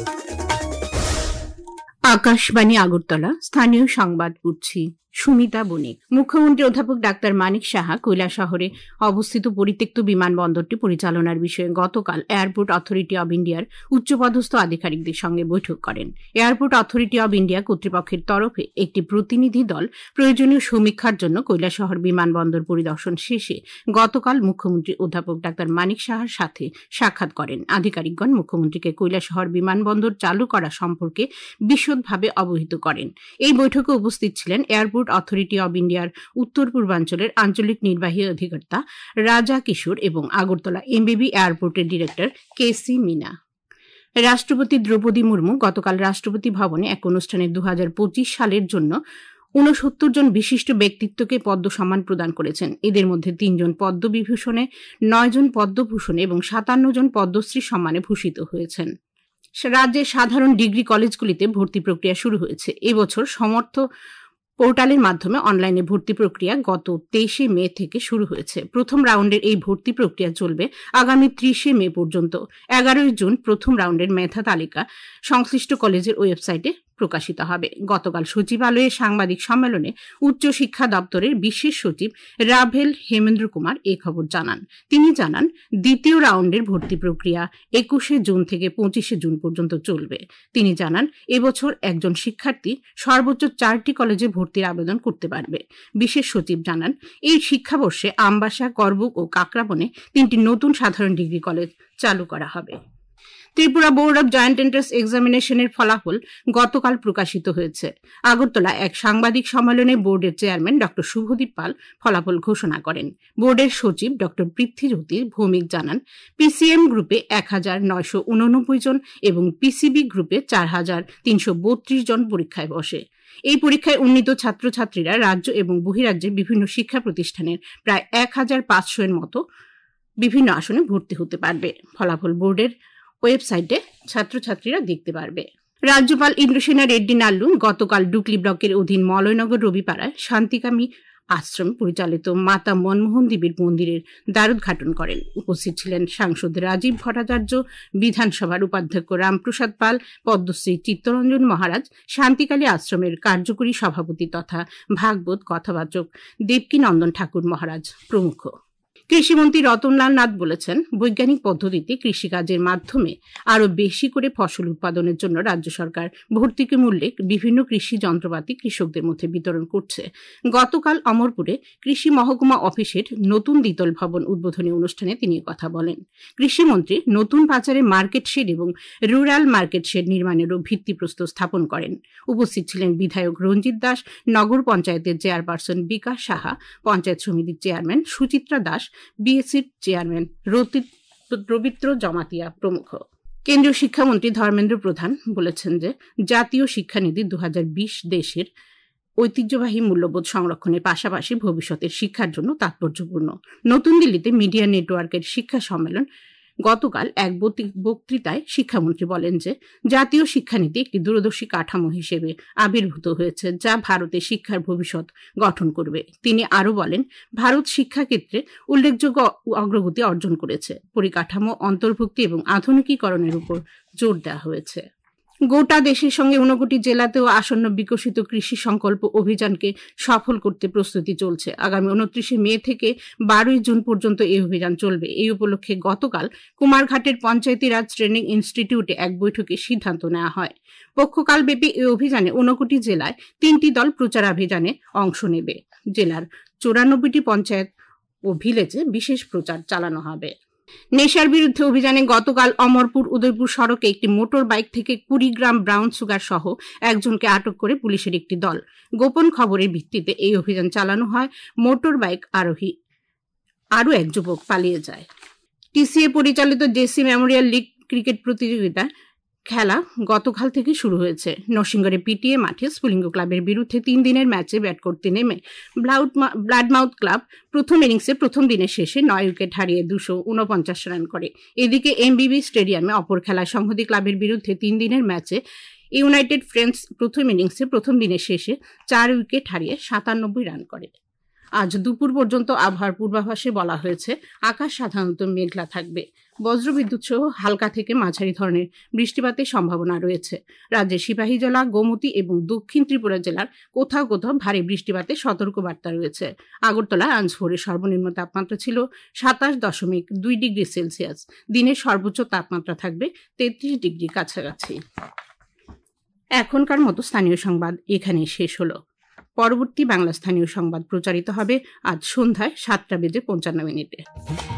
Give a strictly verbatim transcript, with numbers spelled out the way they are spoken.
আকাশবাণী আগরতলা, স্থানীয় সংবাদ পড়ছি সুমিতা বণিক। মুখ্যমন্ত্রী অধ্যাপক ডাক্তার মানিক সাহা কৈলাসহরে অবস্থিত পরিত্যক্ত বিমানবন্দরটি পরিচালনার বিষয়ে গতকাল এয়ারপোর্ট অথরিটি অব ইন্ডিয়ার উচ্চপদস্থ আধিকারিকদের সঙ্গে বৈঠক করেন। এয়ারপোর্ট অথরিটি অব ইন্ডিয়া কর্তৃপক্ষের তরফে একটি প্রতিনিধি দল প্রয়োজনীয় সমীক্ষার জন্য কৈলাসহর বিমানবন্দর পরিদর্শন শেষে গতকাল মুখ্যমন্ত্রী অধ্যাপক ডাক্তার মানিক সাহার সাথে সাক্ষাৎ করেন। আধিকারিকগণ মুখ্যমন্ত্রীকে কৈলাসহর বিমানবন্দর চালু করা সম্পর্কে বিশদভাবে অবহিত করেন। এই বৈঠকে উপস্থিত ছিলেন এয়ারপোর্ট অথরিটি অব ইন্ডিয়ার উত্তর পূর্বাঞ্চলের আঞ্চলিক নির্বাহী অধিকর্তা রাজা কিশোর এবং আগরতলা এমবিবি এয়ারপোর্টের ডিরেক্টর কে সি মিনা। রাষ্ট্রপতি দ্রৌপদী মুর্মু গতকাল রাষ্ট্রপতি ভবনে এক অনুষ্ঠানে দু হাজার পঁচিশ সালের জন্য ঊনসত্তর জন বিশিষ্ট ব্যক্তিত্বকে পদ্ম সম্মান প্রদান করেছেন। এদের মধ্যে তিনজন পদ্মবিভূষণে, নয় জন পদ্মভূষণে এবং সাতান্ন জন পদ্মশ্রী সম্মানে ভূষিত হয়েছেন। রাজ্যের সাধারণ ডিগ্রি কলেজগুলিতে ভর্তি প্রক্রিয়া শুরু হয়েছে। এবছর সমর্থ পোর্টালের মাধ্যমে অনলাইনে ভর্তি প্রক্রিয়া গত তেইশে মে থেকে শুরু হয়েছে। প্রথম রাউন্ডের এই ভর্তি প্রক্রিয়া চলবে আগামী ত্রিশে মে পর্যন্ত। এগারোই জুন প্রথম রাউন্ডের মেধা তালিকা সংশ্লিষ্ট কলেজের ওয়েবসাইটে প্রকাশিত হবে। গতকাল সচিবালয়ে সাংবাদিক সম্মেলনে উচ্চ শিক্ষা দপ্তরের বিশেষ সচিব রাভেল হেমেন্দ্র কুমার এই খবর জানান। তিনি জানান, দ্বিতীয় রাউন্ডের ভর্তি প্রক্রিয়া একুশে জুন থেকে পঁচিশে জুন পর্যন্ত চলবে। তিনি জানান, এবছর একজন শিক্ষার্থী সর্বোচ্চ চারটি কলেজে ভর্তির আবেদন করতে পারবে। বিশেষ সচিব জানান, এই শিক্ষাবর্ষে আমবাসা, করবুক ও কাকরাবনে তিনটি নতুন সাধারণ ডিগ্রি কলেজ চালু করা হবে। Tripura board of joint entrance এক্সামিনেশনের ফলাফল গতকাল প্রকাশিত হয়েছে। আগরতলা এক সাংবাদিক সম্মেলনে বোর্ডের চেয়ারম্যান ড শুভদীপ পাল ফলাফল ঘোষণা করেন। বোর্ডের সচিব ড পৃথ্বীজ্যোতি ভৌমিক জানান, পিসিএম গ্রুপে এক হাজার নয়শো উননব্বই জন এবং পিসিবি গ্রুপে চার হাজার তিনশো বত্রিশ জন পরীক্ষায় বসে। এই পরীক্ষায় উন্নীত ছাত্রছাত্রীরা রাজ্য এবং বহিরাজ্যের বিভিন্ন শিক্ষা প্রতিষ্ঠানের প্রায় এক হাজার পাঁচশো এর মতো বিভিন্ন আসনে ভর্তি হতে পারবে। ফলাফল বোর্ডের ওয়েবসাইটে ছাত্রছাত্রীরা দেখতে পারবে। রাজ্যপাল ইন্দ্রসেনা রেড্ডি নাল্লু গতকাল ডুকলি ব্লকের অধীন মলয়নগর রবিপাড়ায় শান্তিকামী আশ্রম পরিচালিত মাতা মনমোহন দেবীর মন্দিরের দ্বারোদ্ঘাটন করেন। উপস্থিত ছিলেন সাংসদ রাজীব ভট্টাচার্য, বিধানসভার উপাধ্যক্ষ রামপ্রসাদ পাল, পদ্মশ্রী চিত্তরঞ্জন মহারাজ, শান্তিকালী আশ্রমের কার্যকরী সভাপতি তথা ভাগবত কথাবাচক দেবকীনন্দন ঠাকুর মহারাজ প্রমুখ। কৃষিমন্ত্রী রতনলাল নাথ বলেছেন, বৈজ্ঞানিক পদ্ধতিতে কৃষিকাজের মাধ্যমে আরও বেশি করে ফসল উৎপাদনের জন্য রাজ্য সরকার ভর্তুকি মূল্যে বিভিন্ন কৃষি যন্ত্রপাতি কৃষকদের মধ্যে বিতরণ করছে। গতকাল অমরপুরে কৃষি মহকুমা অফিসের নতুন দ্বিতল ভবন উদ্বোধনী অনুষ্ঠানে তিনি কথা বলেন। কৃষিমন্ত্রী নতুন পাচারে মার্কেট শেড এবং রুরাল মার্কেট শেড নির্মাণেরও ভিত্তিপ্রস্তর স্থাপন করেন। উপস্থিত ছিলেন বিধায়ক রঞ্জিত দাস, নগর পঞ্চায়েতের চেয়ারপারসন বিকাশ সাহা, পঞ্চায়েত সমিতির চেয়ারম্যান সুচিত্রা দাস, বিএসসির চেয়ারম্যান রবীন্দ্র জমাতিয়া প্রমুখ। কেন্দ্রীয় শিক্ষামন্ত্রী ধর্মেন্দ্র প্রধান বলেছেন যে জাতীয় শিক্ষানীতি দু হাজার বিশ দেশের ঐতিহ্যবাহী মূল্যবোধ সংরক্ষণের পাশাপাশি ভবিষ্যতের শিক্ষার জন্য তাৎপর্যপূর্ণ। নতুন দিল্লিতে মিডিয়া নেটওয়ার্কের শিক্ষা সম্মেলন গতকাল এক বক্তৃতায় শিক্ষামন্ত্রী বলেন যে জাতীয় শিক্ষানীতি একটি দূরদর্শী কাঠামো হিসেবে আবির্ভূত হয়েছে, যা ভারতের শিক্ষার ভবিষ্যৎ গঠন করবে। তিনি আরও বলেন, ভারত শিক্ষাক্ষেত্রে উল্লেখযোগ্য অগ্রগতি অর্জন করেছে। পরিকাঠামো, অন্তর্ভুক্তি এবং আধুনিকীকরণের উপর জোর দেওয়া হয়েছে। গোটা দেশের সঙ্গে ঊনকোটি জেলাতেও আসন্ন বিকশিত কৃষি সংকল্প অভিযানকে সফল করতে প্রস্তুতি চলছে। আগামী উনত্রিশে মে থেকে বারোই জুন পর্যন্ত এই অভিযান চলবে। এই উপলক্ষে গতকাল কুমারঘাটের পঞ্চায়েতি রাজ ট্রেনিং ইনস্টিটিউটে এক বৈঠকে সিদ্ধান্ত নেওয়া হয়। পক্ষকালব্যাপী এই অভিযানে ঊনকোটি জেলায় তিনটি দল প্রচারাভিযানে অংশ নেবে। জেলার চৌরানব্বইটি পঞ্চায়েত ও ভিলেজে বিশেষ প্রচার চালানো হবে। নেশার বিরুদ্ধে অভিযানে গতকাল অমরপুর উদয়পুর সড়কে একটি মোটর বাইক থেকে কুড়ি গ্রাম ব্রাউন সুগার সহ একজনকে আটক করে পুলিশের একটি দল। গোপন খবরের ভিত্তিতে এই অভিযান চালানো হয়। মোটর বাইক আরোহী আরও এক যুবক পালিয়ে যায়। টিসিএ পরিচালিত জেসি মেমোরিয়াল লিগ ক্রিকেট প্রতিযোগিতা খেলা গতকাল থেকে শুরু হয়েছে। নরসিংগড়ে পিটিএ মাঠে স্ফুলিঙ্গ ক্লাবের বিরুদ্ধে তিন দিনের ম্যাচে ব্যাট করতে নেমে ব্লাডমাউথ ক্লাব প্রথম ইনিংসে প্রথম দিনের শেষে নয় উইকেট হারিয়ে দুশো উনপঞ্চাশ রান করে। এদিকে এমবিবি স্টেডিয়ামে অপর খেলায় সংহতি ক্লাবের বিরুদ্ধে তিন দিনের ম্যাচে ইউনাইটেড ফ্রেন্ডস প্রথম ইনিংসে প্রথম দিনের শেষে চার উইকেট হারিয়ে সাতানব্বই রান করে। আজ দুপুর পর্যন্ত আবহাওয়ার পূর্বাভাসে বলা হয়েছে আকাশ সাধারণত মেঘলা থাকবে। বজ্রবিদ্যুৎ সহ হালকা থেকে মাঝারি ধরনের বৃষ্টিপাতের সম্ভাবনা রয়েছে। রাজ্যের সিপাহীজলা, গোমতী এবং দক্ষিণ ত্রিপুরা জেলার কোথাও কোথাও ভারী বৃষ্টিপাতের সতর্কবার্তা রয়েছে। আগরতলায় আজ ভোরে সর্বনিম্ন তাপমাত্রা ছিল সাতাশ দশমিক দুই ডিগ্রি সেলসিয়াস। দিনের সর্বোচ্চ তাপমাত্রা থাকবে তেত্রিশ ডিগ্রি কাছাকাছি। এখনকার মতো স্থানীয় সংবাদ এখানেই শেষ হলো। পরবর্তী বাংলা স্থানীয় সংবাদ প্রচারিত হবে আজ সন্ধ্যায় সাতটা বেজে পঞ্চান্ন মিনিটে।